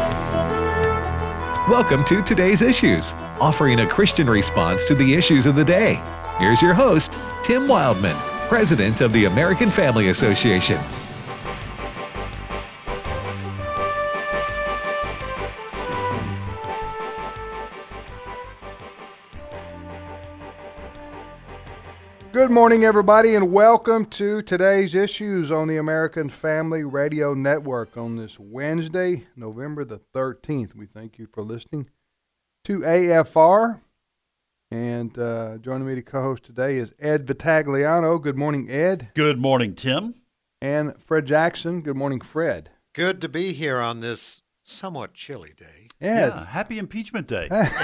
Welcome to Today's Issues, offering a Christian response to the issues of the day. Here's your host, Tim Wildman, President of the American Family Association. Good morning, everybody, and welcome to Today's Issues on the American Family Radio Network on this Wednesday, November the 13th. We thank you for listening to AFR. And joining me to co-host today is Ed Vitagliano. Good morning, Ed. Good morning, Tim. And Fred Jackson. Good morning, Fred. Good to be here on this somewhat chilly day. Ed. Yeah, happy Impeachment Day.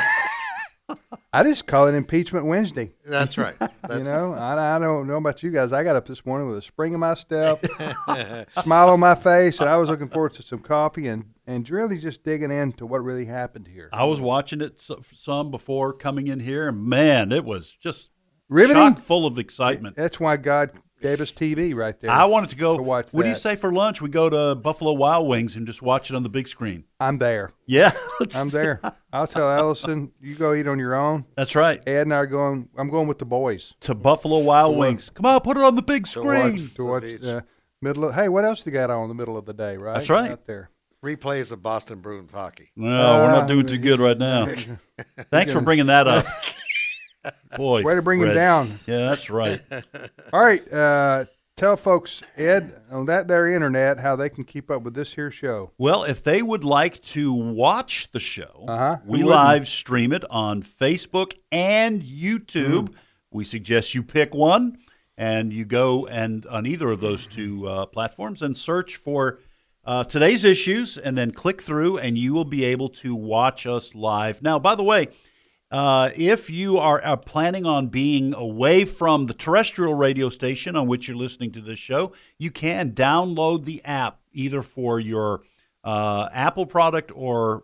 I just call it Impeachment Wednesday. That's right. I don't know about you guys. I got up this morning with a spring in my step, smile on my face, and I was looking forward to some coffee and really just digging into what really happened here. I was watching it some before coming in here, and man, it was just riveting, chock full of excitement. That's why God gave us TV right there. I wanted to go. Watch what do you say for lunch? We go to Buffalo Wild Wings and just watch it on the big screen. I'm there. Yeah, I'm there. I'll tell Allison, you go eat on your own. That's right. Ed and I are going. I'm going with the boys to Buffalo Wild Wings. Come on, put it on the big screen. To watch the middle of. Hey, what else you got on in the middle of the day? Right. That's right. Out there. Replays of Boston Bruins hockey. No, we're not doing too good right now. Thanks for bringing that up. Boy, way to bring Fred. him down. Yeah, that's right. All right. Tell folks, Ed, on that there internet, how they can keep up with this here show. Well, if they would like to watch the show, we wouldn't? live stream it on Facebook and YouTube. We suggest you pick one, and you go and on either of those two platforms and search for Today's Issues, and then click through, and you will be able to watch us live. Now, by the way, if you are planning on being away from the terrestrial radio station on which you're listening to this show, you can download the app either for your Apple product or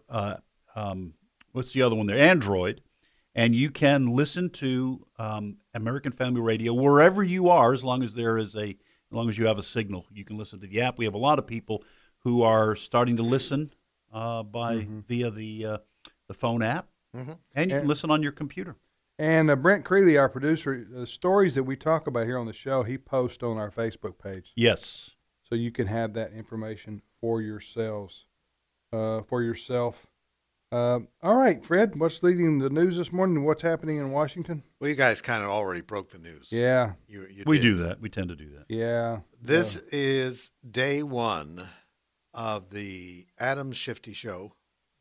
what's the other one there? Android, and you can listen to American Family Radio wherever you are, as long as you have a signal. You can listen to the app. We have a lot of people who are starting to listen via the phone app. Mm-hmm. And you can listen on your computer. And Brent Creeley, our producer, the stories that we talk about here on the show, he posts on our Facebook page. Yes. So you can have that information for yourselves, All right, Fred, what's leading the news this morning and what's happening in Washington? Well, you guys kind of already broke the news. Yeah. We do that. We tend to do that. Yeah. This is day one of the Adam Shifty Show.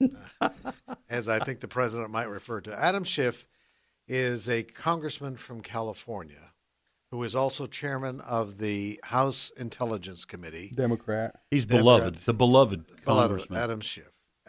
As I think the president might refer to. Adam Schiff is a congressman from California who is also chairman of the House Intelligence Committee. Democrat. He's beloved, the beloved congressman. Adam Schiff.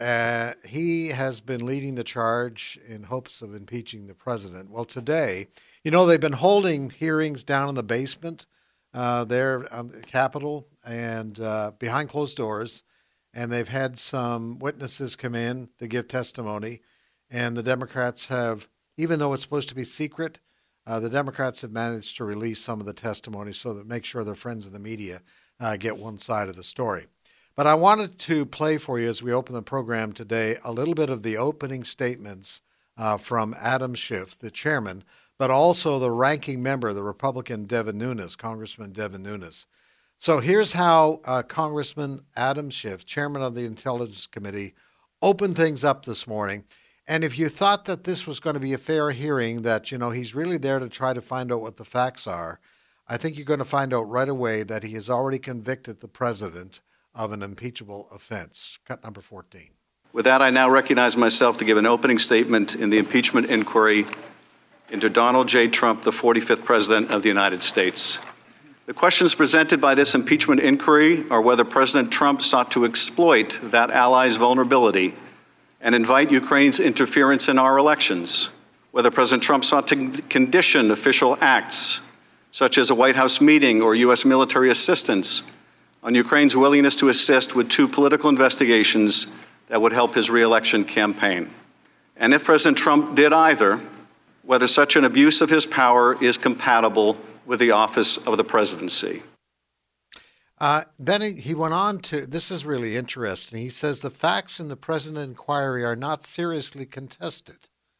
He has been leading the charge in hopes of impeaching the president. Well, today, they've been holding hearings down in the basement there on the Capitol and behind closed doors. And they've had some witnesses come in to give testimony. And the Democrats have, even though it's supposed to be secret, the Democrats have managed to release some of the testimony so that make sure their friends in the media get one side of the story. But I wanted to play for you as we open the program today a little bit of the opening statements from Adam Schiff, the chairman, but also the ranking member, the Republican Congressman Devin Nunes. So here's how Congressman Adam Schiff, chairman of the Intelligence Committee, opened things up this morning. And if you thought that this was going to be a fair hearing, that, he's really there to try to find out what the facts are, I think you're going to find out right away that he has already convicted the president of an impeachable offense. Cut number 14. With that, I now recognize myself to give an opening statement in the impeachment inquiry into Donald J. Trump, the 45th President of the United States. The questions presented by this impeachment inquiry are whether President Trump sought to exploit that ally's vulnerability and invite Ukraine's interference in our elections, whether President Trump sought to condition official acts, such as a White House meeting or U.S. military assistance, on Ukraine's willingness to assist with two political investigations that would help his re-election campaign. And if President Trump did either, whether such an abuse of his power is compatible with the office of the presidency. Then he went on to, this is really interesting. He says the facts in the present inquiry are not seriously contested.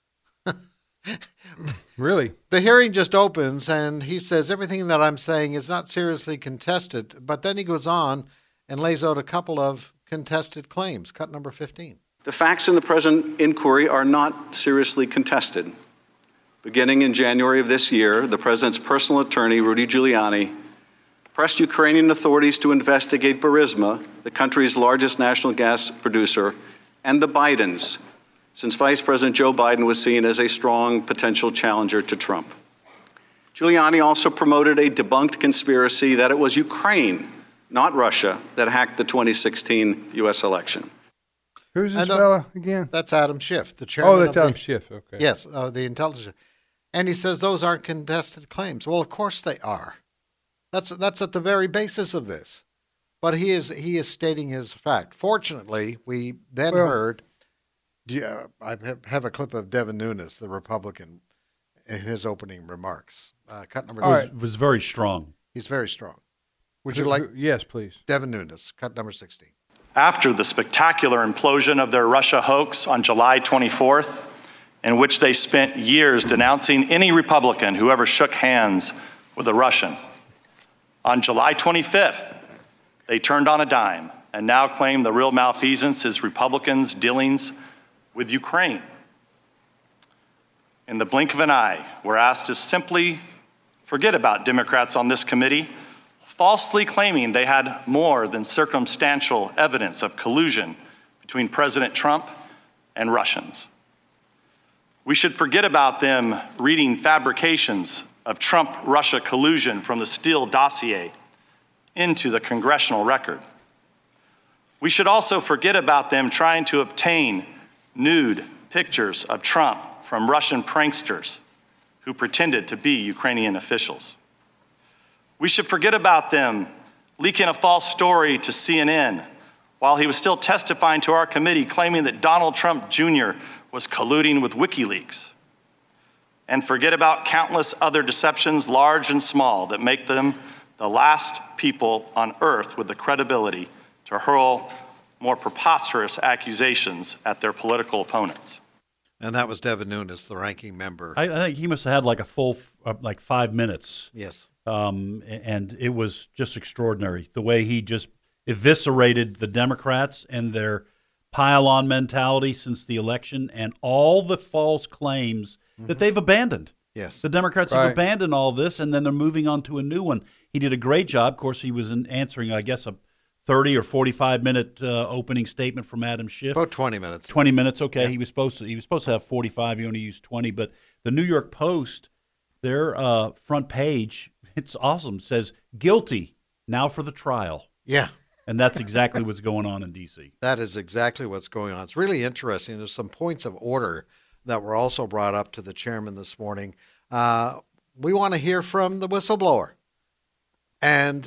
Really? The hearing just opens, and he says everything that I'm saying is not seriously contested. But then he goes on and lays out a couple of contested claims. Cut number 15. The facts in the present inquiry are not seriously contested. Beginning in January of this year, the president's personal attorney, Rudy Giuliani, pressed Ukrainian authorities to investigate Burisma, the country's largest national gas producer, and the Bidens, since Vice President Joe Biden was seen as a strong potential challenger to Trump. Giuliani also promoted a debunked conspiracy that it was Ukraine, not Russia, that hacked the 2016 U.S. election. Who's this fella again? That's Adam Schiff, the chairman. Oh, that's Adam Schiff. Okay. Yes, the intelligence. And he says those aren't contested claims. Well, of course they are. That's at the very basis of this. But he is stating his fact. Fortunately, we then heard. I have a clip of Devin Nunes, the Republican, in his opening remarks. Cut number 16. It was very strong. He's very strong. Would you like? Yes, please. Devin Nunes, cut number 16. After the spectacular implosion of their Russia hoax on July 24th, in which they spent years denouncing any Republican who ever shook hands with a Russian, on July 25th, they turned on a dime and now claim the real malfeasance is Republicans' dealings with Ukraine. In the blink of an eye, we're asked to simply forget about Democrats on this committee, falsely claiming they had more than circumstantial evidence of collusion between President Trump and Russians. We should forget about them reading fabrications of Trump-Russia collusion from the Steele dossier into the congressional record. We should also forget about them trying to obtain nude pictures of Trump from Russian pranksters who pretended to be Ukrainian officials. We should forget about them leaking a false story to CNN while he was still testifying to our committee, claiming that Donald Trump Jr. was colluding with WikiLeaks. And forget about countless other deceptions, large and small, that make them the last people on earth with the credibility to hurl more preposterous accusations at their political opponents. And that was Devin Nunes, the ranking member. I think he must have had like a full 5 minutes. Yes. And it was just extraordinary the way he just eviscerated the Democrats and their pile-on mentality since the election and all the false claims that they've abandoned. Yes. The Democrats have abandoned all this, and then they're moving on to a new one. He did a great job. Of course, he was answering, I guess, a 30 or 45-minute opening statement from Adam Schiff. About 20 minutes. 20 minutes, okay. Yeah. He was supposed to have 45. He only used 20. But the New York Post, their front page, it's awesome, says, guilty, now for the trial. Yeah. And that's exactly what's going on in D.C. That is exactly what's going on. It's really interesting. There's some points of order that were also brought up to the chairman this morning. We want to hear from the whistleblower. And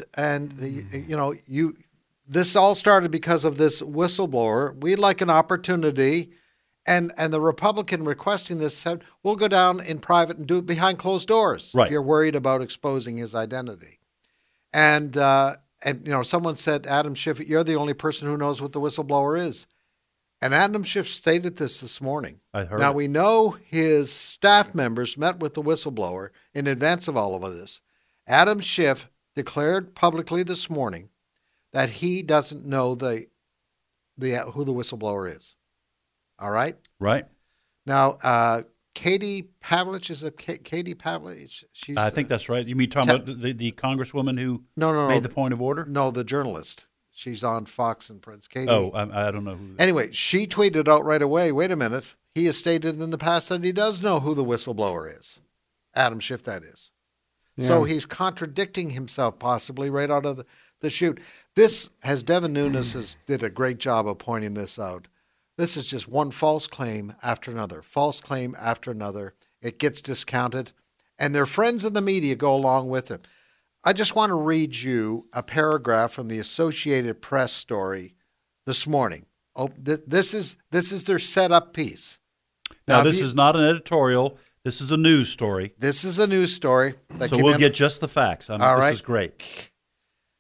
this all started because of this whistleblower. We'd like an opportunity, and the Republican requesting this said, we'll go down in private and do it behind closed doors if you're worried about exposing his identity. And someone said, Adam Schiff, you're the only person who knows what the whistleblower is. And Adam Schiff stated this morning. I heard Now, it. we know his staff members met with the whistleblower in advance of all of this. Adam Schiff declared publicly this morning that he doesn't know who the whistleblower is. All right? Right. Now, Katie Pavlich, is it Katie Pavlich? She's, I think that's right. You mean talking about the congresswoman who made the point of order? No, the journalist. She's on Fox and Friends. Katie. Oh, I don't know who. Anyway, she tweeted out right away, wait a minute, he has stated in the past that he does know who the whistleblower is. Adam Schiff, that is. Yeah. So he's contradicting himself possibly right out of the chute. This, as Devin Nunes did a great job of pointing this out, this is just one false claim after another, false claim after another. It gets discounted, and their friends in the media go along with it. I just want to read you a paragraph from the Associated Press story this morning. Oh, this is their setup piece. Now this is not an editorial. This is a news story. This is a news story. So we'll get just the facts. This is great.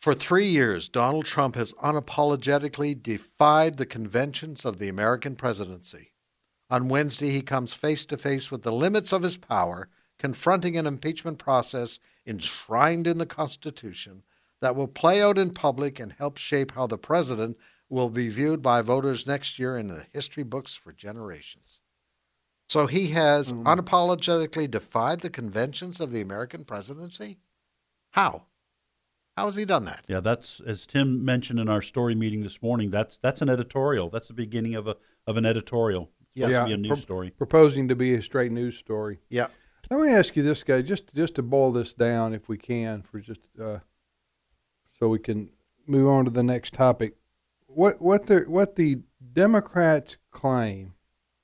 For 3 years, Donald Trump has unapologetically defied the conventions of the American presidency. On Wednesday, he comes face to face with the limits of his power, confronting an impeachment process enshrined in the Constitution that will play out in public and help shape how the president will be viewed by voters next year in the history books for generations. So he has unapologetically defied the conventions of the American presidency? How? How has he done that? Yeah, that's, as Tim mentioned in our story meeting this morning, that's an editorial. That's the beginning of an editorial. It's supposed to be a news story. Proposing to be a straight news story. Yeah. Let me ask you this, guy, just to boil this down, if we can, for just so we can move on to the next topic. What the Democrats claim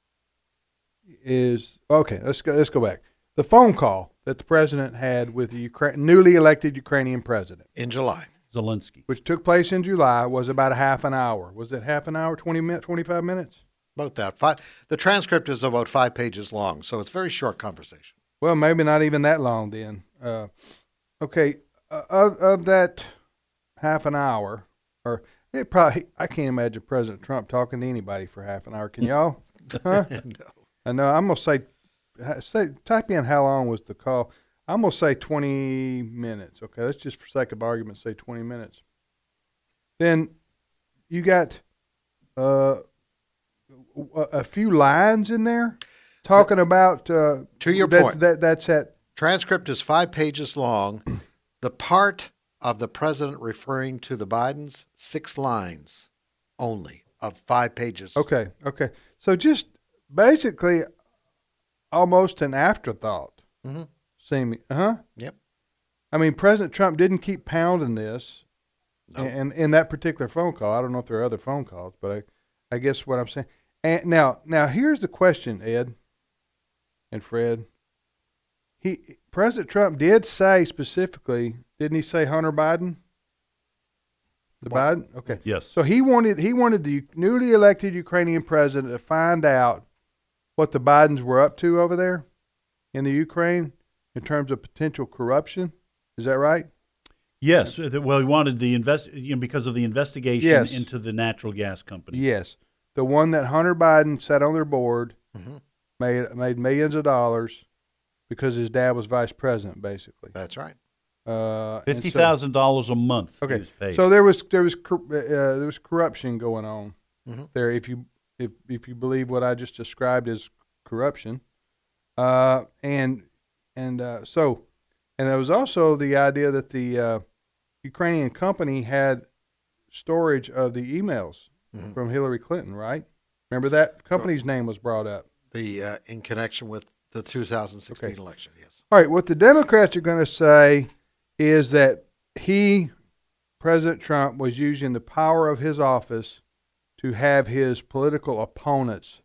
is okay. Let's go back. The phone call that the president had with the newly elected Ukrainian president In July. Zelensky. which took place in July, was about a half an hour. Was it half an hour, 20 minutes, 25 minutes? About that. The transcript is about 5 pages long, so it's a very short conversation. Well, maybe not even that long then. Okay, of that half an hour, or it probably, I can't imagine President Trump talking to anybody for half an hour. Can y'all? Huh? No. I know. I'm gonna say, type in how long was the call. I'm gonna say 20 minutes. Okay, let's just for sake of argument say 20 minutes. Then you got a few lines in there talking about. To your point, that's at. transcript is 5 pages long. The part of the president referring to the Bidens, 6 lines only of 5 pages. Okay. So just basically almost an afterthought. Mm-hmm. Seeming, huh? Yep. I mean, President Trump didn't keep pounding this, No. and in that particular phone call. I don't know if there are other phone calls, but I guess what I'm saying. And now here's the question, Ed and Fred. President Trump did say specifically, didn't he say Hunter Biden? Biden? Okay. Yes. So he wanted the newly elected Ukrainian president to find out what the Bidens were up to over there in the Ukraine in terms of potential corruption. Is that right? Yes. Well, he wanted because of the investigation Yes. into the natural gas company. Yes. The one that Hunter Biden sat on their board, Mhm. made millions of dollars because his dad was vice president, basically. That's right. And so- $50,000 a month. He Okay, was paid. so there was corruption going on Mhm. there. If you believe what I just described as corruption, and there was also the idea that the Ukrainian company had storage of the emails Mhm. from Hillary Clinton, right? Remember that company's name was brought up. The in connection with the 2016 Okay. election, yes. All right, what the Democrats are going to say is that President Trump, was using the power of his office to have his political opponents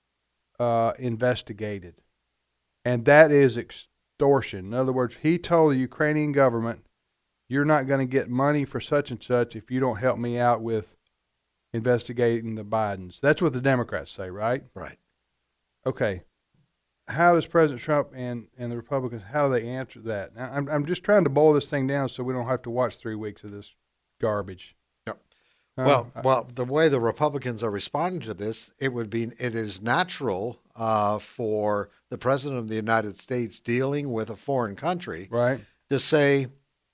investigated. And that is extortion. In other words, he told the Ukrainian government, you're not going to get money for such and such if you don't help me out with investigating the Bidens. That's what the Democrats say, right? Right. Okay. How does President Trump and the Republicans, how do they answer that? Now, I'm just trying to boil this thing down so we don't have to watch 3 weeks of this garbage. Yep. Well, the way the Republicans are responding to this, it is natural for the President of the United States dealing with a foreign country Right. to say,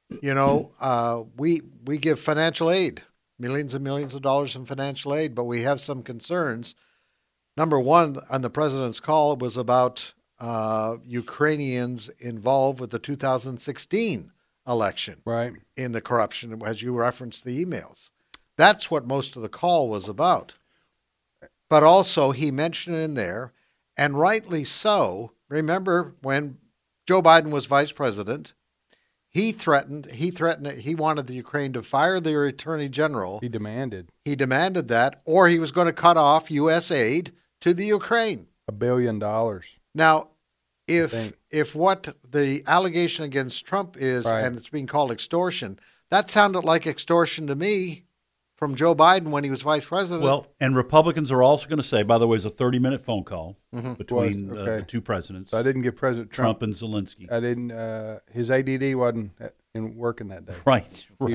we give financial aid, millions and millions of dollars in financial aid, but we have some concerns. Number one, on the president's call, was about Ukrainians involved with the 2016 election Right. in the corruption, as you referenced the emails. That's what most of the call was about. But also, he mentioned in there, and rightly so, remember when Joe Biden was vice president, he wanted the Ukraine to fire their attorney general. He demanded He demanded that, or he was going to cut off U.S. aid to the Ukraine. $1 billion. Now, think. if what the allegation against Trump is, Right. and it's being called extortion, that sounded like extortion to me from Joe Biden when he was vice president. Well, and Republicans are also going to say, by the way, it's a 30-minute phone call between Was, okay. the two presidents, So I didn't give President Trump and Zelensky. I didn't. His ADD wasn't working that day. Right, He right.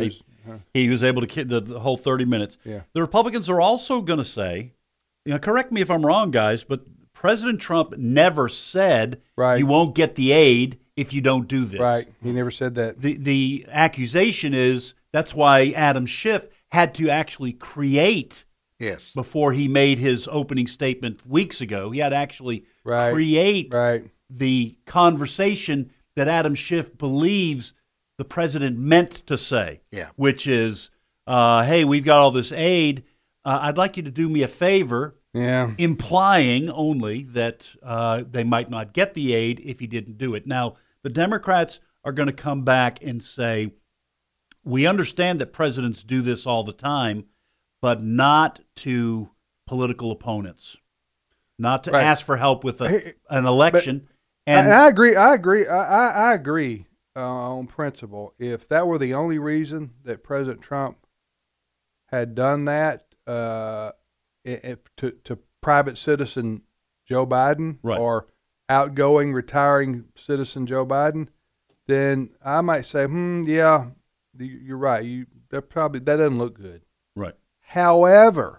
He was able to the whole 30 minutes. Yeah. The Republicans are also going to say, correct me if I'm wrong, guys, but President Trump never said you won't get the aid if you don't do this. Right. He never said that. The accusation is that's why Adam Schiff had to actually create. Yes. Before he made his opening statement weeks ago, he had to actually create the conversation that Adam Schiff believes the president meant to say, which is, hey, we've got all this aid. I'd like you to do me a favor, implying only that they might not get the aid if he didn't do it. Now, the Democrats are going to come back and say, we understand that presidents do this all the time, but not to political opponents, not to ask for help with an election. And I agree. I agree on principle. If that were the only reason that President Trump had done that to private citizen Joe Biden or outgoing retiring citizen Joe Biden, then I might say, yeah, you're right. That doesn't look good. Right. However,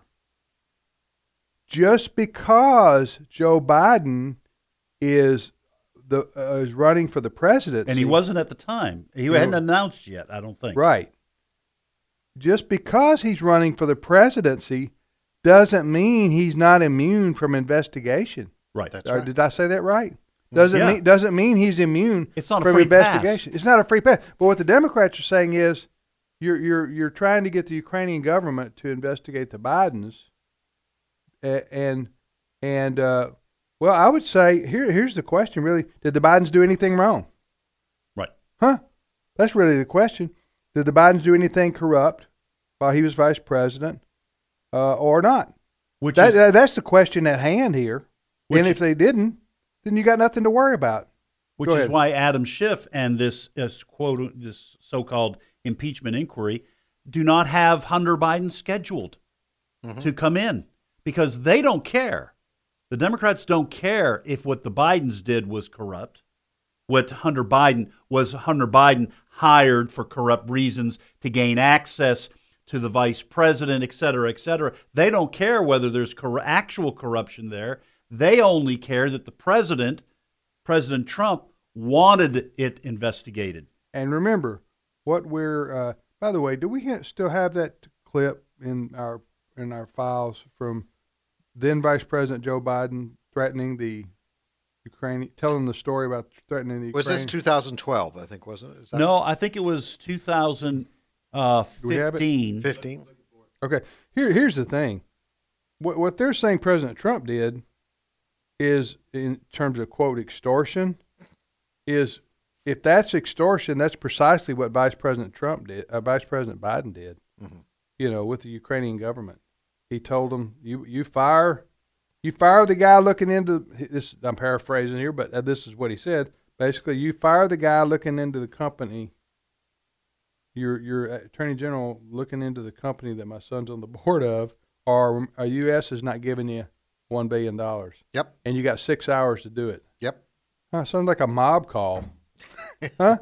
just because Joe Biden is running for the presidency, and he wasn't at the time, he hadn't announced yet, I don't think. Right. Just because he's running for the presidency doesn't mean he's not immune from investigation. Right. That's right. Did I say that right? Doesn't mean he's immune from investigation. Pass. It's not a free pass. But what the Democrats are saying is, You're trying to get the Ukrainian government to investigate the Bidens, and well, I would say here's the question: really, did the Bidens do anything wrong? Right? Huh? That's really the question. Did the Bidens do anything corrupt while he was vice president, or not? That's the question at hand here. And if they didn't, then you got nothing to worry about. Which is why Adam Schiff and this so-called impeachment inquiry do not have Hunter Biden scheduled to come in because they don't care. The Democrats don't care if what the Bidens did was corrupt. What Hunter Biden hired for corrupt reasons to gain access to the vice president, et cetera, et cetera. They don't care whether there's actual corruption there. They only care that the President Trump, wanted it investigated. And remember, what we're by the way, do we still have that clip in our files from then Vice President Joe Biden threatening the Ukraine, telling the story about threatening the Ukraine? Was this 2012, I think, wasn't it? No, I think it was 2015. 15? Okay. Here's the thing. What they're saying President Trump did is, in terms of, quote, extortion, is if that's extortion, that's precisely what Vice President Biden did, with the Ukrainian government. He told them, you fire the guy looking into this. I'm paraphrasing here, but this is what he said. Basically, you fire the guy looking into the company, your attorney general looking into the company that my son's on the board of, or a U.S. is not giving you $1 billion. Yep. And you got 6 hours to do it. Yep. Sounds like a mob call. Huh?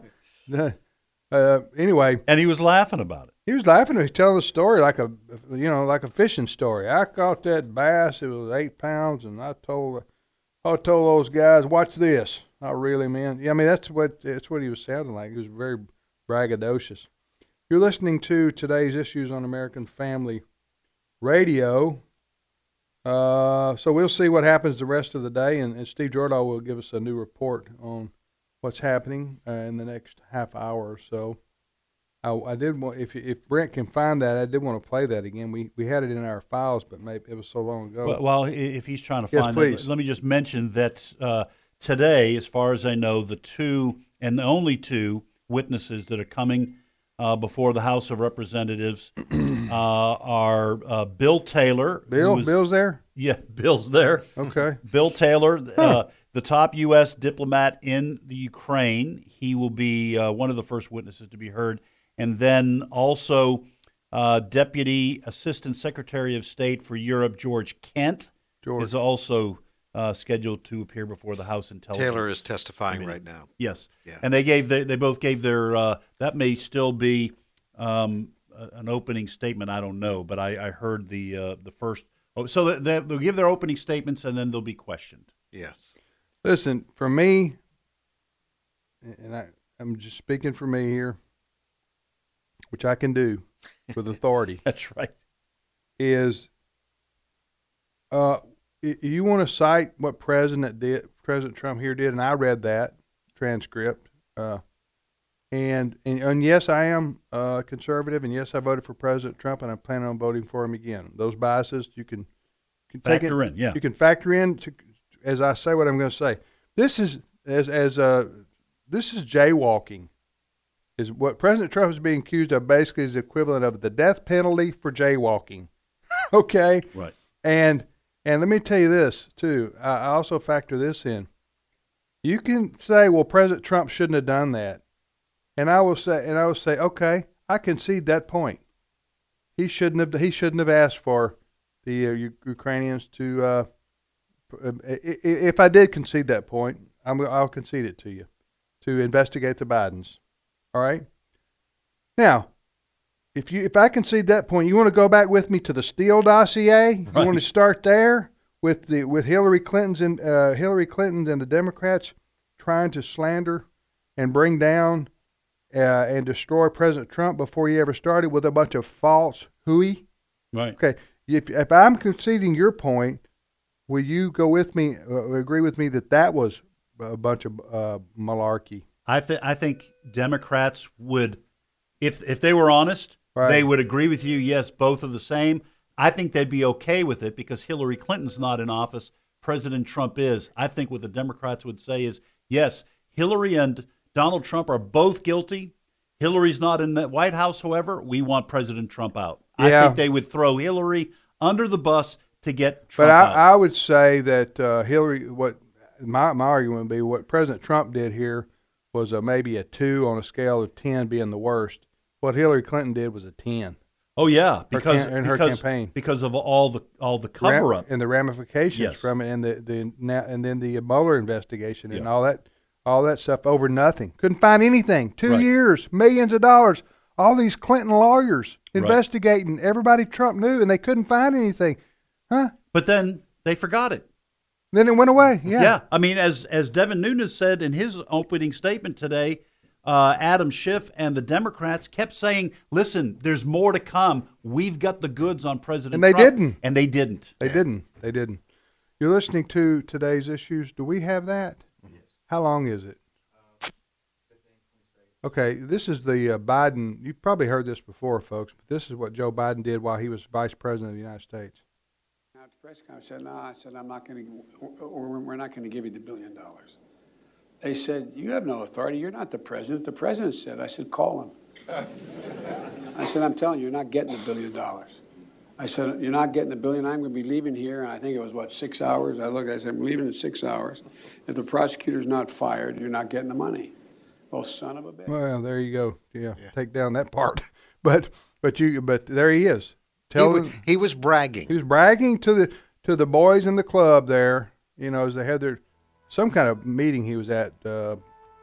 Anyway. And he was laughing about it. He was laughing. He was telling the story like a fishing story. I caught that bass. It was 8 pounds, and I told those guys, watch this. Not really, man. Yeah, I mean, that's what he was sounding like. He was very braggadocious. You're listening to today's Issues on American Family Radio. So we'll see what happens the rest of the day, and Steve Jordahl will give us a new report on what's happening in the next half hour or so. I did want, if Brent can find that, I did want to play that again. We had it in our files, but maybe it was so long ago. Well, if he's trying to find that, let me just mention that today, as far as I know, the two and the only two witnesses that are coming before the House of Representatives are Bill Taylor. Bill's there? Yeah, Bill's there. Okay. Bill Taylor, the top U.S. diplomat in the Ukraine. He will be one of the first witnesses to be heard. And then also Deputy Assistant Secretary of State for Europe, George Kent, is also scheduled to appear before the House Intelligence. Taylor is testifying right now. Yes. Yeah. And they both gave their that may still be an opening statement, I don't know, but I heard the first. Oh, so they'll give their opening statements and then they'll be questioned. Yes. Listen, for me, and I'm just speaking for me here, which I can do with authority. That's right. Is you want to cite what President Trump here did, and I read that transcript. And yes, I am conservative, and yes, I voted for President Trump, and I'm planning on voting for him again. Those biases you can factor in. Yeah, you can factor in as I say what I'm going to say. This is this is jaywalking. Is what President Trump is being accused of basically is the equivalent of the death penalty for jaywalking. Okay, right. And let me tell you this too. I also factor this in. You can say, well, President Trump shouldn't have done that. And I will say, okay, I concede that point. He shouldn't have asked for the Ukrainians to. If I did concede that point, I'll concede it to you, to investigate the Bidens. All right. Now, if I concede that point, you want to go back with me to the Steele dossier? Right. You want to start there with Hillary Clinton and the Democrats trying to slander and bring down and destroy President Trump before he ever started with a bunch of false hooey? Right. Okay. If I'm conceding your point, will you go with me, agree with me that was a bunch of malarkey? I think Democrats would, if they were honest, right, they would agree with you. Yes, both are the same. I think they'd be okay with it because Hillary Clinton's not in office. President Trump is. I think what the Democrats would say is, yes, Hillary and Donald Trump are both guilty. Hillary's not in the White House, however. We want President Trump out. Yeah. I think they would throw Hillary under the bus to get Trump out. But I would say that Hillary, what my argument would be, what President Trump did here was maybe a 2 on a scale of 10 being the worst. What Hillary Clinton did was a 10. Oh yeah, because her campaign, because of all the cover up and the ramifications yes. from it, and and then the Mueller investigation and all that stuff over nothing. Couldn't find anything. 2 right. years, millions of dollars. All these Clinton lawyers investigating everybody Trump knew, and they couldn't find anything. Huh? But then they forgot it. Then it went away. Yeah. Yeah. I mean, as Devin Nunes said in his opening statement today, Adam Schiff and the Democrats kept saying, listen, there's more to come. We've got the goods on President Trump. And they didn't. They didn't. You're listening to Today's Issues. Do we have that? Yes. How long is it? 15-20 seconds. Okay, this is the Biden. You've probably heard this before, folks, but this is what Joe Biden did while he was vice president of the United States. At the press conference, I said, I'm not going to, we're not going to give you the $1 billion. They said, you have no authority. You're not the president. The president said. I said, call him. I said, I'm telling you, you're not getting $1 billion. I said, you're not getting $1 billion. I'm going to be leaving here. And I think it was, 6 hours? I said, I'm leaving in 6 hours. If the prosecutor's not fired, you're not getting the money. Oh, son of a bitch. Well, there you go. Yeah. Take down that part. But there he is. He was bragging. He was bragging to the boys in the club there, as they had some kind of meeting he was at, the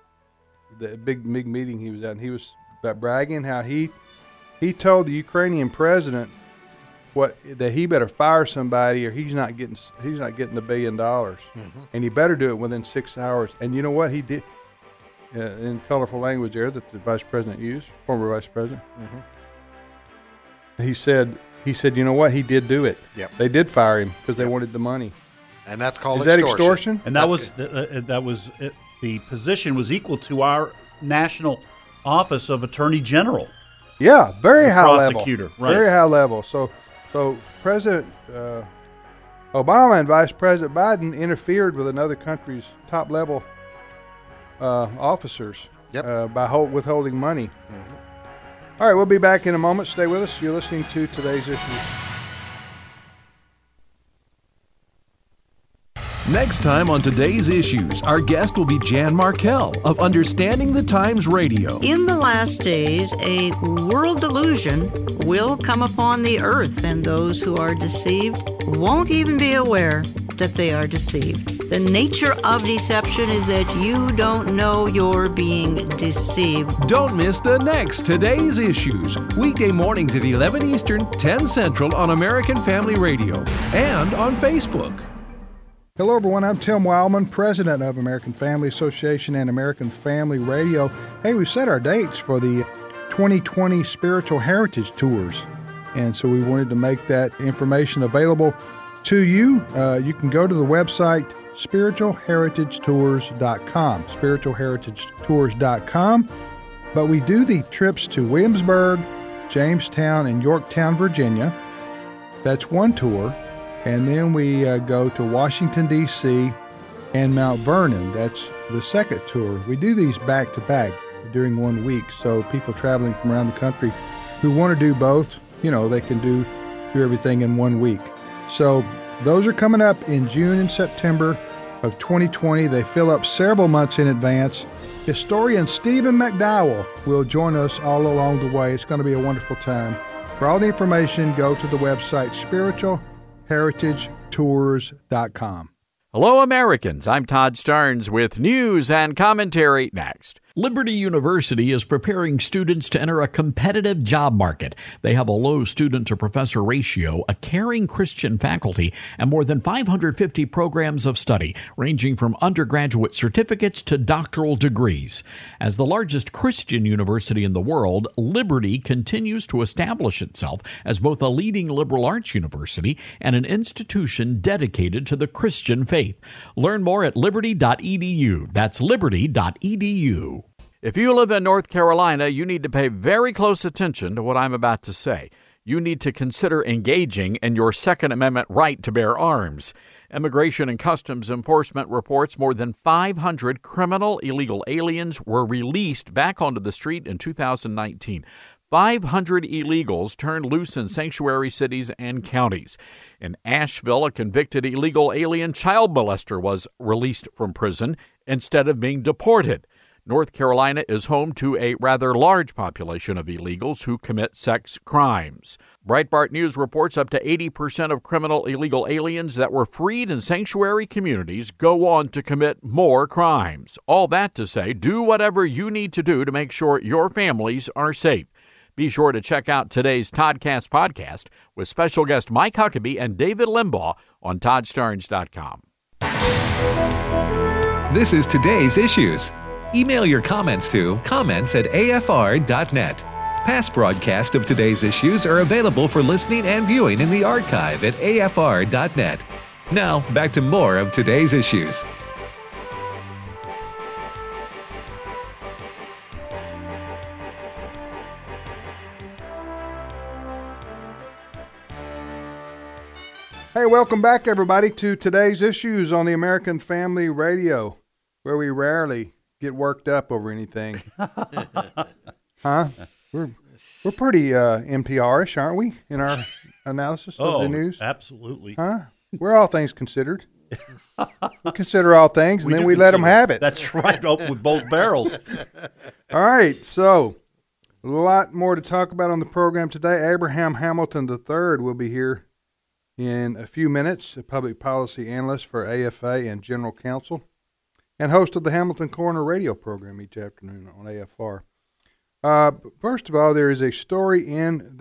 big meeting he was at, and he was bragging how he told the Ukrainian president that he better fire somebody or he's not getting the $1 billion, and he better do it within 6 hours. And you know what he did in colorful language there that the vice president used, former vice president. He said, you know what? He did do it. Yep. They did fire him because they wanted the money. And that's called extortion. Is that extortion? And that was the position was equal to our national office of Attorney General. Yeah, very high level. Prosecutor, right. Very high level. So President Obama and Vice President Biden interfered with another country's top level officers by withholding money. All right, we'll be back in a moment. Stay with us. You're listening to Today's Issues. Next time on Today's Issues, our guest will be Jan Markell of Understanding the Times Radio. In the last days, a world delusion will come upon the earth, and those who are deceived won't even be aware that they are deceived. The nature of deception is that you don't know you're being deceived. Don't miss the next Today's Issues, weekday mornings at 11 Eastern, 10 Central on American Family Radio and on Facebook. Hello, everyone. I'm Tim Wildman, president of American Family Association and American Family Radio. Hey, we've set our dates for the 2020 Spiritual Heritage Tours, and so we wanted to make that information available to you. You can go to the website spiritualheritagetours.com, spiritualheritagetours.com. But we do the trips to Williamsburg, Jamestown, and Yorktown, Virginia. That's one tour. And then we go to Washington, D.C. and Mount Vernon. That's the second tour. We do these back to back during 1 week. So people traveling from around the country who want to do both, they can do everything in 1 week. So those are coming up in June and September of 2020. They fill up several months in advance. Historian Stephen McDowell will join us all along the way. It's going to be a wonderful time. For all the information, go to the website spiritualheritagetours.com. Hello, Americans. I'm Todd Starnes with news and commentary next. Liberty University is preparing students to enter a competitive job market. They have a low student-to-professor ratio, a caring Christian faculty, and more than 550 programs of study, ranging from undergraduate certificates to doctoral degrees. As the largest Christian university in the world, Liberty continues to establish itself as both a leading liberal arts university and an institution dedicated to the Christian faith. Learn more at liberty.edu. That's liberty.edu. If you live in North Carolina, you need to pay very close attention to what I'm about to say. You need to consider engaging in your Second Amendment right to bear arms. Immigration and Customs Enforcement reports more than 500 criminal illegal aliens were released back onto the street in 2019. 500 illegals turned loose in sanctuary cities and counties. In Asheville, a convicted illegal alien child molester was released from prison instead of being deported. North Carolina is home to a rather large population of illegals who commit sex crimes. Breitbart News reports up to 80% of criminal illegal aliens that were freed in sanctuary communities go on to commit more crimes. All that to say, do whatever you need to do to make sure your families are safe. Be sure to check out today's Toddcast podcast with special guest Mike Huckabee and David Limbaugh on ToddStarnes.com. This is Today's Issues. Email your comments to comments@afr.net. Past broadcasts of Today's Issues are available for listening and viewing in the archive at afr.net. Now, back to more of Today's Issues. Hey, welcome back, everybody, to Today's Issues on the American Family Radio, where we rarely get worked up over anything. Huh? We're pretty NPR-ish, aren't we, in our analysis of the news? Absolutely. Huh? We're all things considered. We consider all things, and then we let them have it. That's right, with both barrels. All right, so a lot more to talk about on the program today. Abraham Hamilton III will be here in a few minutes, a public policy analyst for AFA and general counsel, and host of the Hamilton Corner radio program each afternoon on AFR. First of all, there is a story in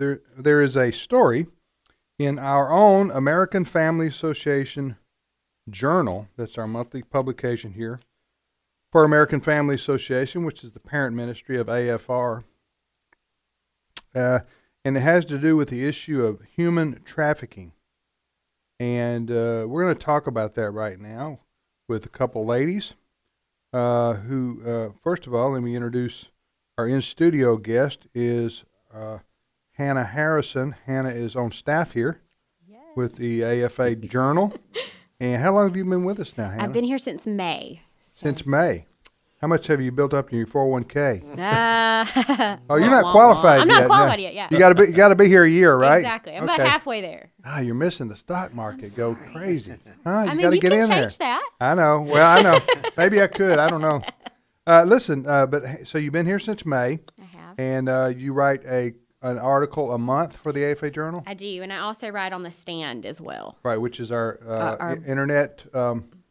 our own American Family Association Journal. That's our monthly publication here for American Family Association, which is the parent ministry of AFR. And it has to do with the issue of human trafficking. And we're going to talk about that right now with a couple ladies who, first of all, let me introduce our in-studio guest is Hannah Harrison. Hannah is on staff here with the AFA Journal. And how long have you been with us now, Hannah? I've been here since May. Since May. How much have you built up in your 401k? Oh, you're not qualified yet. I'm not qualified yet, yeah. You got to be here a year, right? Exactly. I'm about halfway there. You're missing the stock market. Go crazy. I mean, got to you get can in there. change that. I know. Well, I know. Maybe I could. I don't know. Listen, so you've been here since May. I have. And you write an article a month for the AFA Journal? I do, and I also write on The Stand as well. Right, which is our internet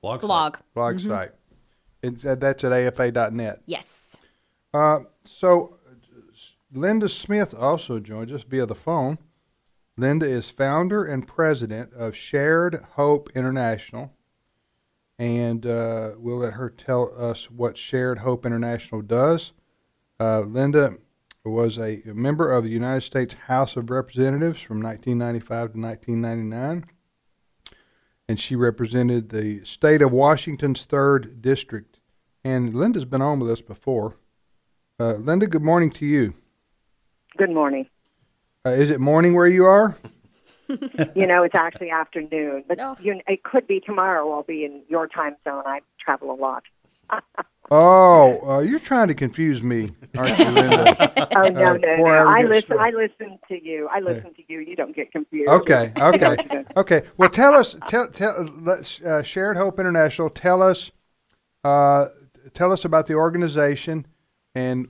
Blog site. That's at afa.net. Yes. So Linda Smith also joins us via the phone. Linda is founder and president of Shared Hope International, and we'll let her tell us what Shared Hope International does. Linda was a member of the United States House of Representatives from 1995 to 1999, and she represented the state of Washington's 3rd District. And Linda's been on with us before. Linda, good morning to you. Good morning. Is it morning where you are? It's actually afternoon, but it could be tomorrow. I'll be in your time zone. I travel a lot. You're trying to confuse me, aren't you, Linda? No. I listen to you. You don't get confused. Okay. Well, tell us. Shared Hope International. Tell us about the organization, and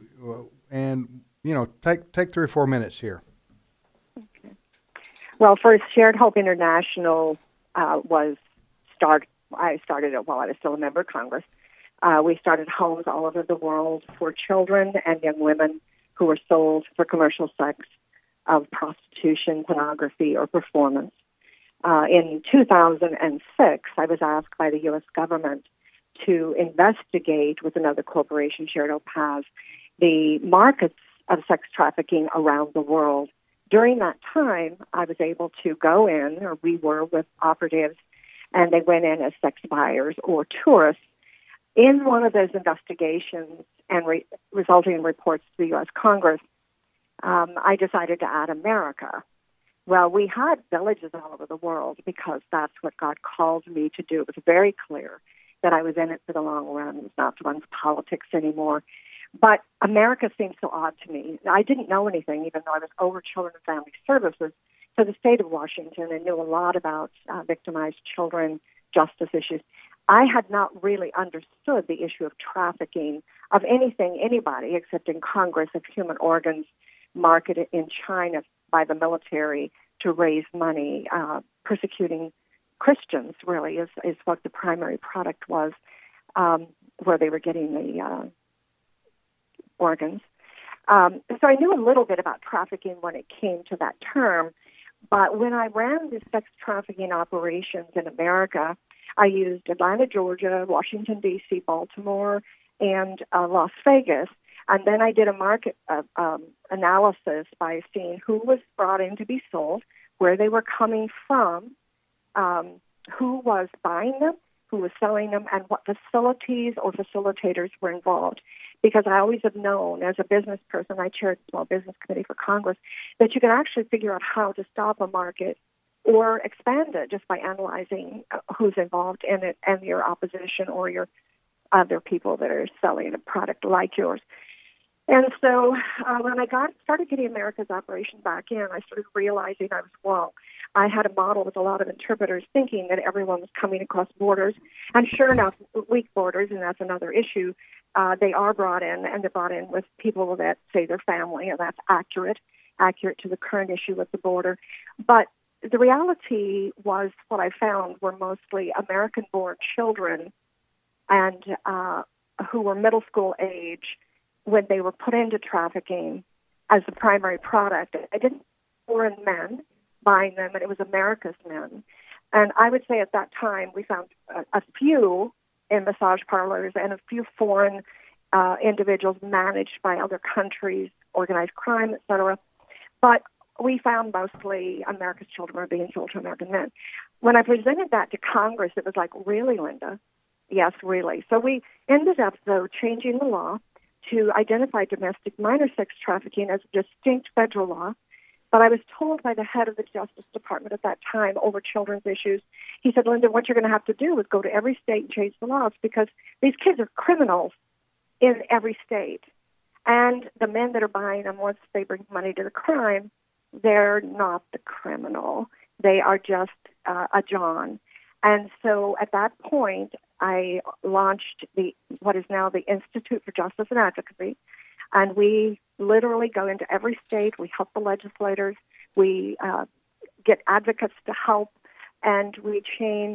take 3 or 4 minutes here. Okay. Well, first, Shared Hope International I started it while I was still a member of Congress. We started homes all over the world for children and young women who were sold for commercial sex, of prostitution, pornography, or performance. In 2006, I was asked by the U.S. government to investigate with another corporation, Shared Hope has, the markets of sex trafficking around the world. During that time, I was able to go in, or we were with operatives, and they went in as sex buyers or tourists. In one of those investigations and resulting in reports to the U.S. Congress, I decided to add America. Well, we had villages all over the world because that's what God called me to do. It was very clear that I was in it for the long run. It was not to run politics anymore. But America seemed so odd to me. I didn't know anything, even though I was over Children and Family Services for the state of Washington and knew a lot about victimized children, justice issues. I had not really understood the issue of trafficking of anything, anybody, except in Congress, of human organs marketed in China by the military to raise money. Persecuting Christians, really, is what the primary product was, where they were getting the organs. So I knew a little bit about trafficking when it came to that term, but when I ran the sex trafficking operations in America, I used Atlanta, Georgia, Washington, D.C., Baltimore, and Las Vegas. And then I did a market analysis by seeing who was brought in to be sold, where they were coming from, who was buying them, who was selling them, and what facilities or facilitators were involved. Because I always have known, as a business person, I chaired the Small Business Committee for Congress, that you can actually figure out how to stop a market or expand it just by analyzing who's involved in it and your opposition or your other people that are selling a product like yours. And so when I started getting America's operation back in, I started realizing I was wrong. I had a model with a lot of interpreters thinking that everyone was coming across borders. And sure enough, weak borders, and that's another issue, they are brought in, and they're brought in with people that say they're family, and that's accurate to the current issue with the border. But the reality was what I found were mostly American-born children and who were middle school age when they were put into trafficking as the primary product. I didn't foreign men buying them, and it was America's men. And I would say at that time we found a few in massage parlors and a few foreign individuals managed by other countries, organized crime, et cetera. But we found mostly America's children were being sold to American men. When I presented that to Congress, it was like, really, Linda? Yes, really. So we ended up, though, changing the law to identify domestic minor sex trafficking as a distinct federal law. But I was told by the head of the Justice Department at that time over children's issues, he said, Linda, what you're going to have to do is go to every state and change the laws because these kids are criminals in every state. And the men that are buying them, once they bring money to the crime, they're not the criminal. They are just a John. And so at that point, I launched what is now the Institute for Justice and Advocacy, and we literally go into every state. We help the legislators. We get advocates to help, and we change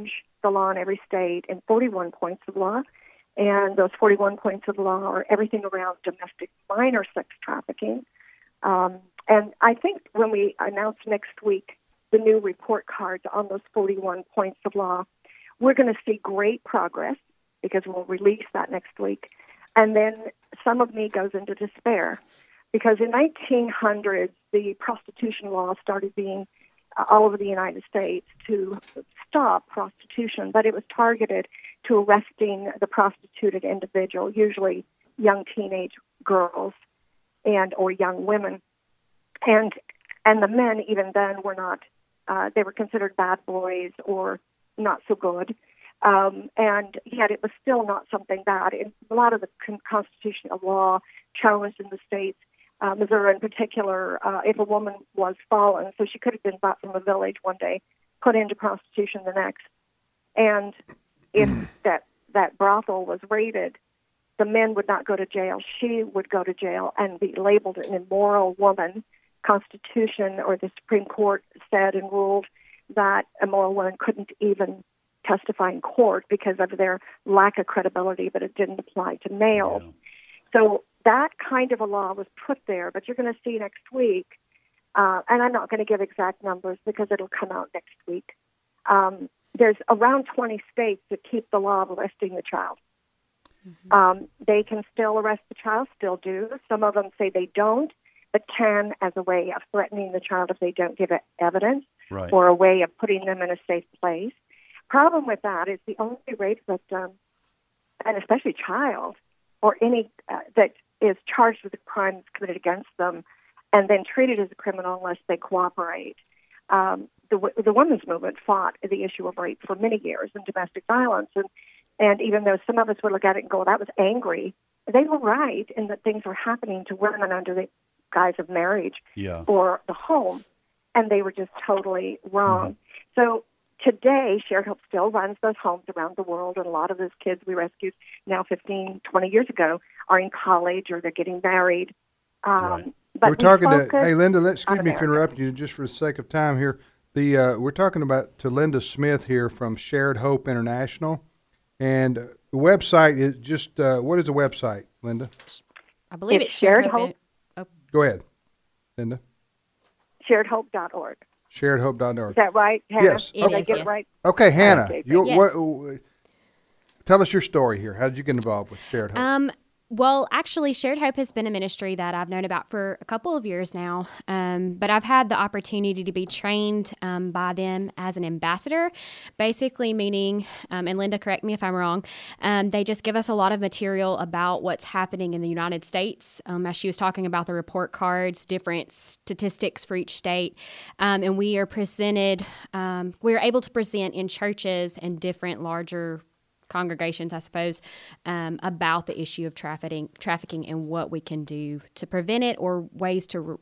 the law in every state in 41 points of law. And those 41 points of law are everything around domestic minor sex trafficking. And I think when we announce next week the new report cards on those 41 points of law, we're going to see great progress because we'll release that next week. And then some of me goes into despair because in 1900s, the prostitution law started being all over the United States to stop prostitution, but it was targeted to arresting the prostituted individual, usually young teenage girls and or young women. And the men, even then, were not, they were considered bad boys or not so good. And yet it was still not something bad. In a lot of the constitutional law challenged in the states, Missouri in particular, if a woman was fallen, so she could have been bought from a village one day, put into prostitution the next. And if that brothel was raided, the men would not go to jail. She would go to jail and be labeled an immoral woman. Constitution or the Supreme Court said and ruled that a immoral woman couldn't even testify in court because of their lack of credibility, but it didn't apply to males. Yeah. So that kind of a law was put there, but you're going to see next week, and I'm not going to give exact numbers because it'll come out next week. There's around 20 states that keep the law of arresting the child. Mm-hmm. They can still arrest the child, still do. Some of them say they don't, but can as a way of threatening the child if they don't give it evidence, right, or a way of putting them in a safe place. Problem with that is the only rape victim, and especially child, or any that is charged with a crime that's committed against them and then treated as a criminal unless they cooperate. The women's movement fought the issue of rape for many years and domestic violence. And even though some of us would look at it and go, that was angry, they were right in that things were happening to women under the guise of marriage or the home, and they were just totally wrong. Mm-hmm. So today, Shared Hope still runs those homes around the world, and a lot of those kids we rescued now 15, 20 years ago are in college or they're getting married. Right. But we're talking to, hey, Linda, excuse me for interrupting you just for the sake of time here. We're talking to Linda Smith here from Shared Hope International, and the website is just, what is the website, Linda? I believe it's Shared Hope. Go ahead, Linda. SharedHope.org. SharedHope.org. Is that right, Hannah? Yes. Did I get it right? Okay, Hannah. Okay, yes. Tell us your story here. How did you get involved with Shared Hope? Well, actually, Shared Hope has been a ministry that I've known about for a couple of years now, but I've had the opportunity to be trained by them as an ambassador, basically meaning, and Linda, correct me if I'm wrong, they just give us a lot of material about what's happening in the United States. As she was talking about the report cards, different statistics for each state, and we are presented, we're able to present in churches and different larger congregations, I suppose, about the issue of trafficking and what we can do to prevent it, or ways to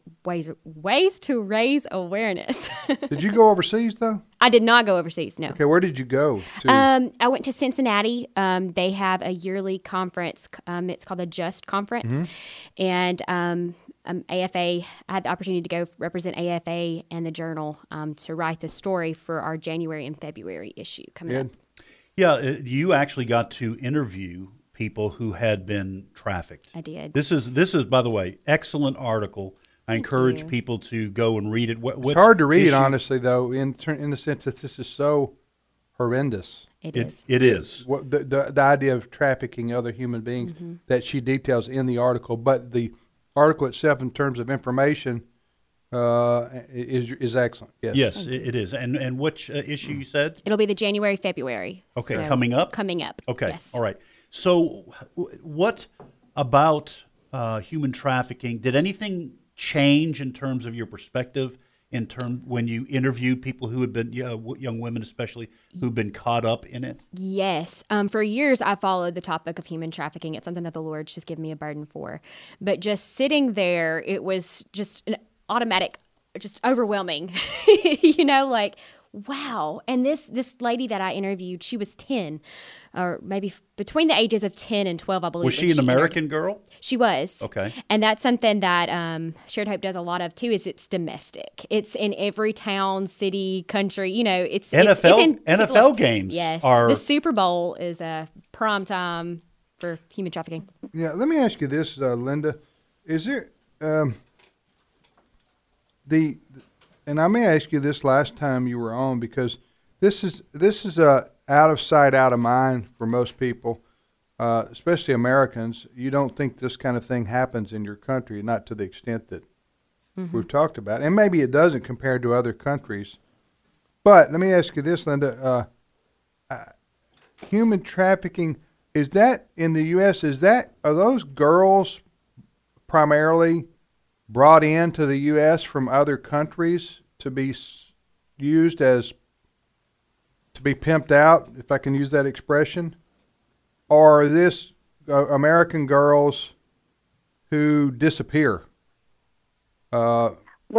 raise awareness. Did you go overseas though? I did not go overseas. No. Okay, where did you go to? I went to Cincinnati. They have a yearly conference. It's called the Just Conference, mm-hmm. and AFA. I had the opportunity to go represent AFA and the Journal to write the story for our January and February issue coming up. Yeah, you actually got to interview people who had been trafficked. I did. This is, by the way, excellent article. I encourage people to go and read it. It's hard to read, honestly, though, in the sense that this is so horrendous. It is. It is. The idea of trafficking other human beings mm-hmm. that she details in the article, but the article itself, in terms of information, is excellent. Yes, it is. And which issue you said? It'll be the January, February. Okay, so coming up? Coming up, okay, yes. All right. So what about human trafficking? Did anything change in terms of your perspective when you interviewed people who had been, young women especially, who've been caught up in it? Yes. For years, I followed the topic of human trafficking. It's something that the Lord's just given me a burden for. But just sitting there, it was just an automatic, just overwhelming, like, wow. And this lady that I interviewed, she was 10, or maybe between the ages of 10 and 12, I believe. Was she an American girl? She was. Okay. And that's something that Shared Hope does a lot of, too, is it's domestic. It's in every town, city, country. You know, it's NFL games. Yes. The Super Bowl is a prime time for human trafficking. Yeah, let me ask you this, Linda. Is there and I may ask you this last time you were on, because this is out of sight, out of mind for most people, especially Americans. You don't think this kind of thing happens in your country, not to the extent that we've talked about, and maybe it doesn't compared to other countries. But let me ask you this, Linda: human trafficking, is that in the U.S.? Are those girls primarily brought into the U.S. from other countries to be used as, to be pimped out, if I can use that expression? Or are this American girls who disappear? Well,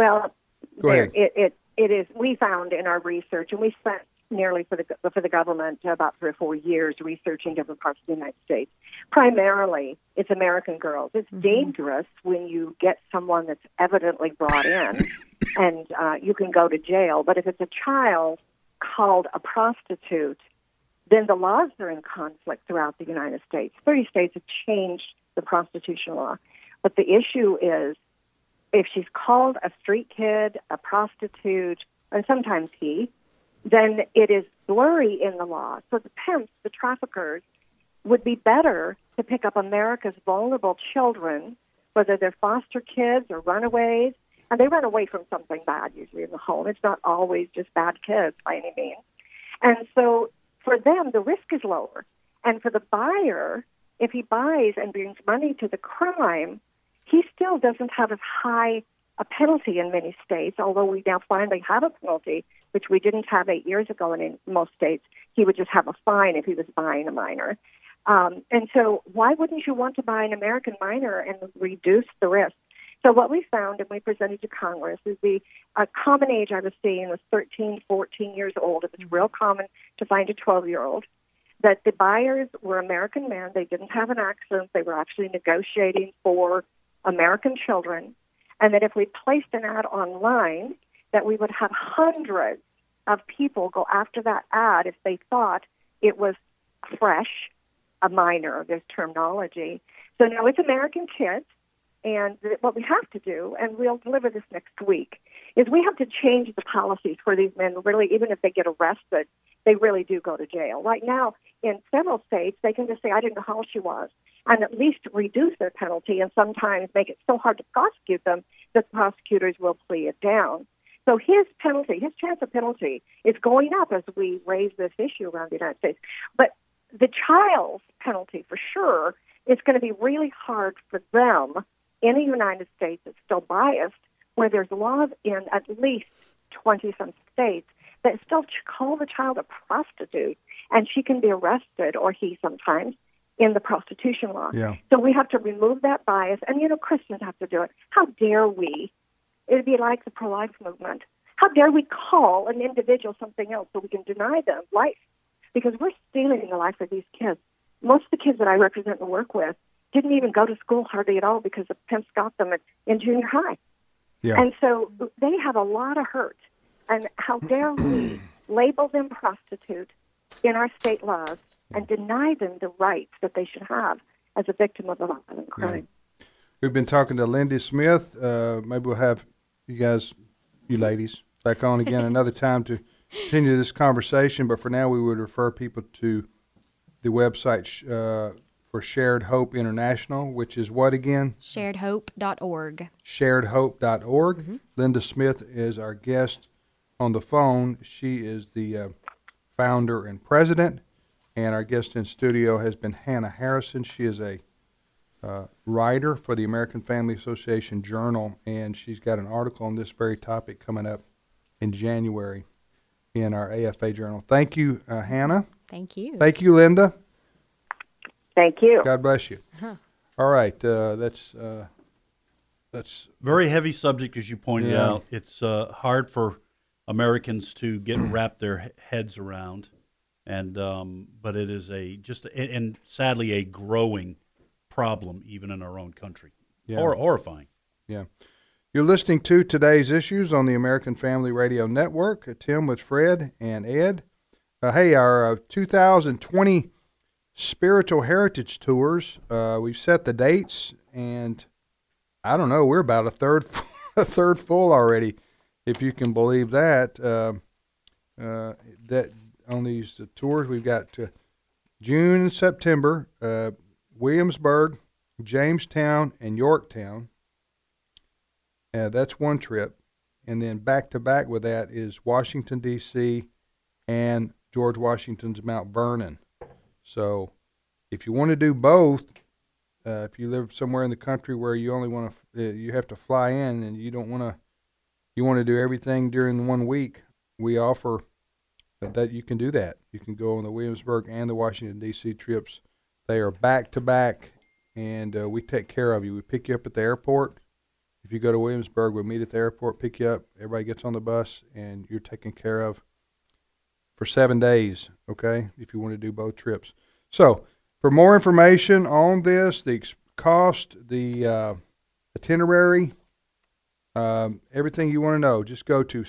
go ahead. It is. We found in our research, and we spent nearly for the government about 3 or 4 years researching different parts of the United States. Primarily, it's American girls. It's dangerous when you get someone that's evidently brought in, and you can go to jail. But if it's a child called a prostitute, then the laws are in conflict throughout the United States. 30 states have changed the prostitution law. But the issue is, if she's called a street kid, a prostitute, and sometimes then it is blurry in the law. So the pimps, the traffickers, would be better to pick up America's vulnerable children, whether they're foster kids or runaways, and they run away from something bad usually in the home. It's not always just bad kids by any means. And so for them, the risk is lower. And for the buyer, if he buys and brings money to the crime, he still doesn't have as high a penalty in many states, although we now finally have a penalty, which we didn't have 8 years ago, and in most states, he would just have a fine if he was buying a minor. And so why wouldn't you want to buy an American minor and reduce the risk? So what we found, and we presented to Congress, is the common age I was seeing was 13, 14 years old. It was real common to find a 12-year-old. That the buyers were American men. They didn't have an accent. They were actually negotiating for American children. And that if we placed an ad online, that we would have hundreds of people go after that ad if they thought it was fresh, a minor, there's terminology. So now it's American kids, and what we have to do, and we'll deliver this next week, is we have to change the policies for these men. Really, even if they get arrested, they really do go to jail. Right now, in several states, they can just say, I didn't know how old she was, and at least reduce their penalty and sometimes make it so hard to prosecute them that the prosecutors will plea it down. So his penalty, his chance of penalty is going up as we raise this issue around the United States. But the child's penalty, for sure, is going to be really hard for them in the United States. It's still biased, where there's laws in at least 20-some states that still call the child a prostitute, and she can be arrested, or he sometimes, in the prostitution law. Yeah. So we have to remove that bias, and, Christians have to do it. How dare we? It would be like the pro-life movement. How dare we call an individual something else so we can deny them life? Because we're stealing the life of these kids. Most of the kids that I represent and work with didn't even go to school hardly at all because the pimps got them in junior high. Yeah. And so they have a lot of hurt. And how dare we label them prostitute in our state laws and deny them the rights that they should have as a victim of a violent crime. Yeah. We've been talking to Lindy Smith. Maybe we'll have you ladies, back on again another time to continue this conversation. But for now, we would refer people to the website for Shared Hope International, which is what again? SharedHope.org. SharedHope.org. Mm-hmm. Linda Smith is our guest on the phone. She is the founder and president, and our guest in studio has been Hannah Harrison. She is a writer for the American Family Association Journal, and she's got an article on this very topic coming up in January in our AFA Journal. Thank you, Hannah. Thank you. Thank you, Linda. Thank you. God bless you. Uh-huh. All right, that's very heavy subject, as you pointed out. It's hard for Americans to wrap their heads around. And but it is and sadly a growing problem even in our own country. Yeah. Horrifying. Yeah. You're listening to Today's Issues on the American Family Radio Network. Tim with Fred and Ed. Hey, our 2020 Spiritual Heritage Tours, we've set the dates, and I don't know, we're about a third full already, if you can believe that. That on these tours, we've got June and September, Williamsburg, Jamestown, and Yorktown. That's one trip. And then back-to-back with that is Washington, D.C., and George Washington's Mount Vernon. So if you want to do both, if you live somewhere in the country where you only want to, you have to fly in and you want to do everything during 1 week, we offer that you can do that. You can go on the Williamsburg and the Washington, D.C. trips. They are back-to-back, and we take care of you. We pick you up at the airport. If you go to Williamsburg, we'll meet at the airport, pick you up. Everybody gets on the bus, and you're taken care of for 7 days, okay, if you want to do both trips. So for more information on this, the cost, the itinerary, everything you want to know, just go to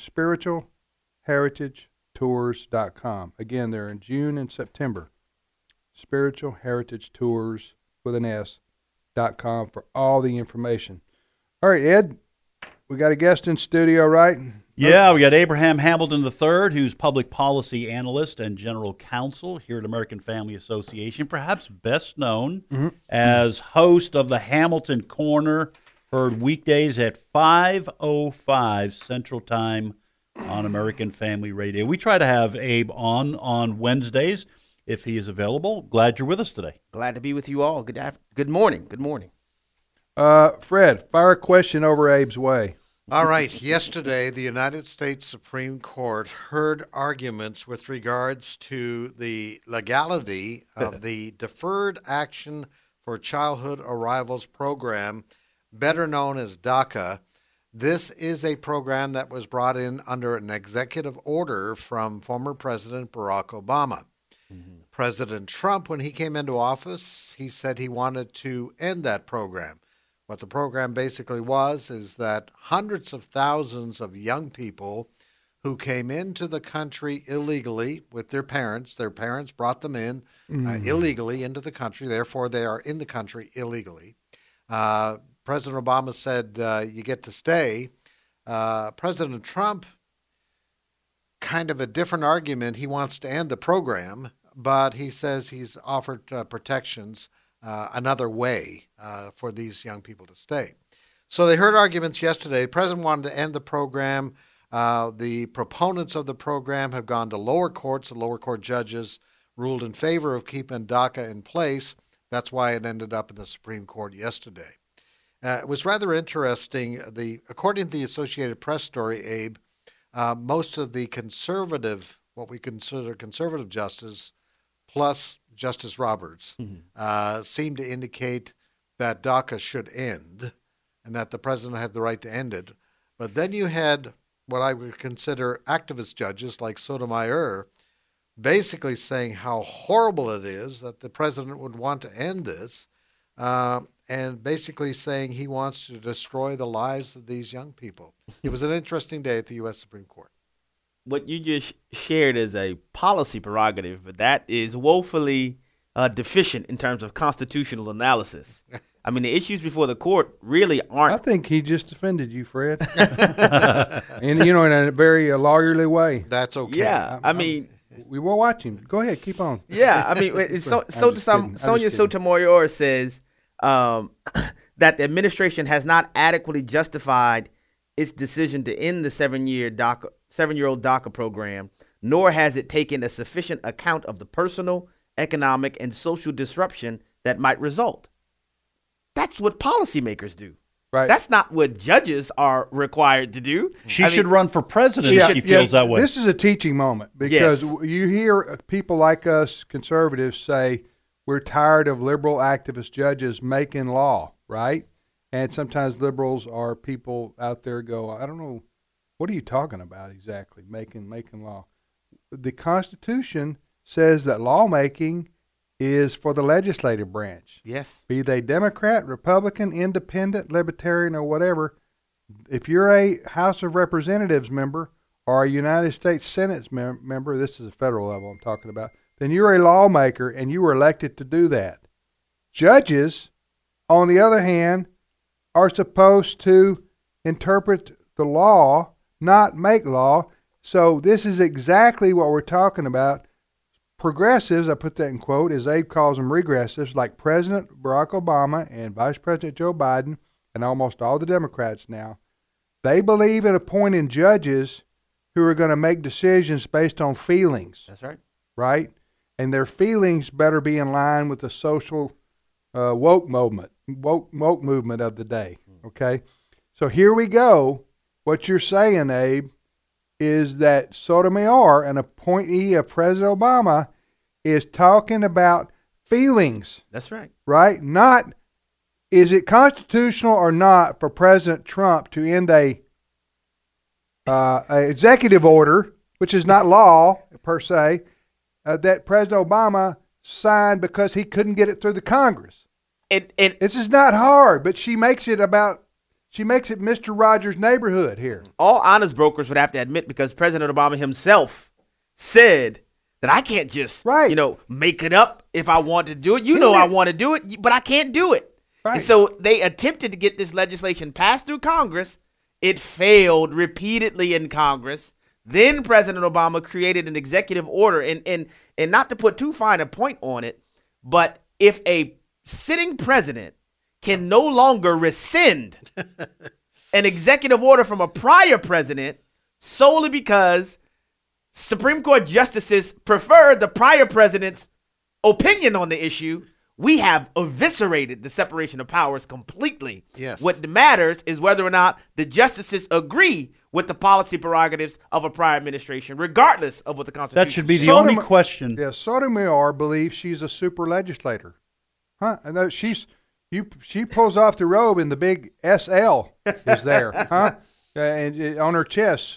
spiritualheritagetours.com. Again, they're in June and September. Spiritualheritagetours with an S.com for all the information. All right, Ed, we got a guest in studio, right? Yeah, we got Abraham Hamilton III, who's public policy analyst and general counsel here at American Family Association, perhaps best known as host of the Hamilton Corner, heard weekdays at 5:05 Central Time on American Family Radio. We try to have Abe on Wednesdays if he is available. Glad you're with us today. Glad to be with you all. Good morning. Good morning. Fred, fire a question over Abe's way. All right. Yesterday, the United States Supreme Court heard arguments with regards to the legality of the Deferred Action for Childhood Arrivals program, better known as DACA. This is a program that was brought in under an executive order from former President Barack Obama. President Trump, when he came into office, he said he wanted to end that program. What the program basically was is that hundreds of thousands of young people who came into the country illegally with their parents brought them in illegally into the country, therefore they are in the country illegally. President Obama said, you get to stay. President Trump, kind of a different argument. He wants to end the program, but he says he's offered protections another way for these young people to stay. So they heard arguments yesterday. The president wanted to end the program. The proponents of the program have gone to lower courts. The lower court judges ruled in favor of keeping DACA in place. That's why it ended up in the Supreme Court yesterday. It was rather interesting. According to the Associated Press story, Abe, most of the conservative, what we consider conservative justice, plus Justice Roberts, seemed to indicate that DACA should end and that the president had the right to end it. But then you had what I would consider activist judges like Sotomayor basically saying how horrible it is that the president would want to end this, and basically saying he wants to destroy the lives of these young people. It was an interesting day at the U.S. Supreme Court. What you just shared is a policy prerogative, but that is woefully deficient in terms of constitutional analysis. I mean, the issues before the court really aren't. I think he just offended you, Fred. And, in a very lawyerly way. That's okay. Yeah, I mean. We will watch him. Go ahead, keep on. Yeah, I mean, Sonia Sotomayor says that the administration has not adequately justified its decision to end the seven-year-old DACA program, nor has it taken a sufficient account of the personal, economic, and social disruption that might result. That's what policymakers do. Right. That's not what judges are required to do. She should run for president if she feels that way. This is a teaching moment because you hear people like us conservatives say we're tired of liberal activist judges making law, right? And sometimes liberals are people out there go, I don't know, What are you talking about exactly? Making law. The Constitution says that lawmaking is for the legislative branch. Yes. Be they Democrat, Republican, Independent, Libertarian, or whatever. If you're a House of Representatives member or a United States Senate member, this is a federal level I'm talking about, then you're a lawmaker and you were elected to do that. Judges, on the other hand, are supposed to interpret the law, not make law. So this is exactly what we're talking about. Progressives, I put that in quote, as Abe calls them, regressives, like President Barack Obama and Vice President Joe Biden and almost all the Democrats now, they believe in appointing judges who are going to make decisions based on feelings. That's right. Right? And their feelings better be in line with the social woke movement of the day. Okay? So here we go. What you're saying, Abe, is that Sotomayor, an appointee of President Obama, is talking about feelings. That's right. Right? Not, is it constitutional or not for President Trump to end a executive order, which is not law per se, that President Obama signed because he couldn't get it through the Congress. This is not hard, but she makes it Mr. Rogers' neighborhood here. All honest brokers would have to admit, because President Obama himself said that I can't just, make it up if I want to do it. I want to do it, but I can't do it. Right. And so they attempted to get this legislation passed through Congress. It failed repeatedly in Congress. Then President Obama created an executive order, and not to put too fine a point on it, but if a sitting president can no longer rescind an executive order from a prior president solely because Supreme Court justices prefer the prior president's opinion on the issue, we have eviscerated the separation of powers completely. Yes. What matters is whether or not the justices agree with the policy prerogatives of a prior administration, regardless of what the Constitution. That should be the only question. Yeah, Sotomayor believes she's a super legislator. Huh? I know she pulls off the robe and the big SL is there, huh? And on her chest,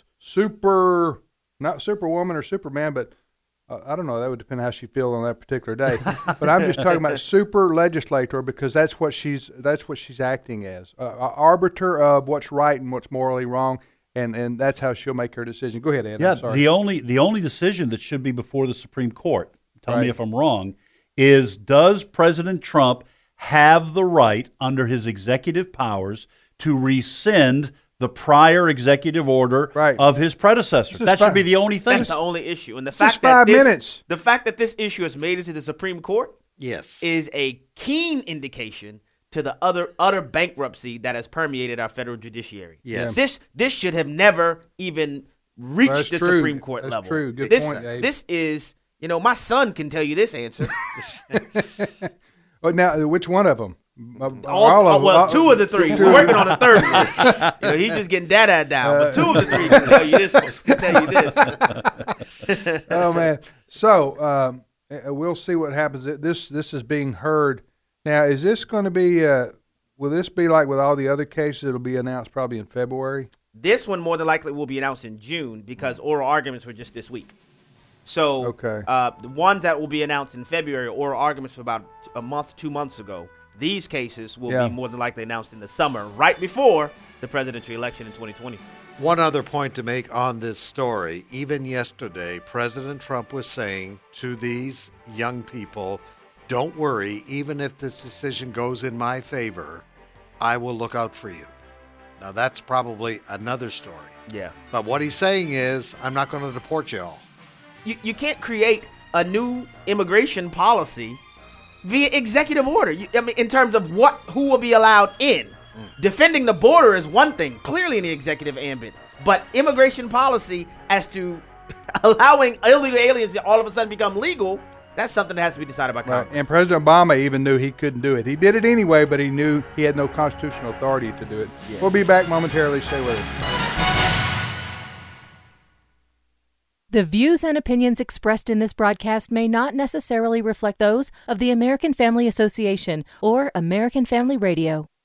not Superwoman or Superman, but I don't know. That would depend how she feels on that particular day. But I'm just talking about super legislator because that's what she's acting as, arbiter of what's right and what's morally wrong, and that's how she'll make her decision. Go ahead, Ed. Yeah, I'm sorry. the only decision that should be before the Supreme Court, tell me if I'm wrong, is does President Trump have the right under his executive powers to rescind the prior executive order of his predecessor? That should be the only thing. That's the only issue. And the fact that the fact that this issue has made it to the Supreme Court is a keen indication to the utter bankruptcy that has permeated our federal judiciary. Yes. This should have never even reached the Supreme Court level. That's true. Good point, Abe. This is, my son can tell you this answer. But now, which one of them? All of them. Two of the three. We're working on a third one. He's just getting data down. But two of the three can tell you this. Oh, man. So we'll see what happens. This is being heard. Now, is this going to be, will this be like with all the other cases? It'll be announced probably in February? This one more than likely will be announced in June because oral arguments were just this week. So the ones that will be announced in February, oral arguments for about a month, 2 months ago. These cases will be more than likely announced in the summer, right before the presidential election in 2020. One other point to make on this story. Even yesterday, President Trump was saying to these young people, don't worry, even if this decision goes in my favor, I will look out for you. Now, that's probably another story. Yeah. But what he's saying is, I'm not going to deport you all. You can't create a new immigration policy via executive order. In terms of who will be allowed in. Defending the border is one thing, clearly in the executive ambit. But immigration policy as to allowing illegal aliens to all of a sudden become legal, that's something that has to be decided by Congress. Right. And President Obama even knew he couldn't do it. He did it anyway, but he knew he had no constitutional authority to do it. Yes. We'll be back momentarily. Stay with us. The views and opinions expressed in this broadcast may not necessarily reflect those of the American Family Association or American Family Radio.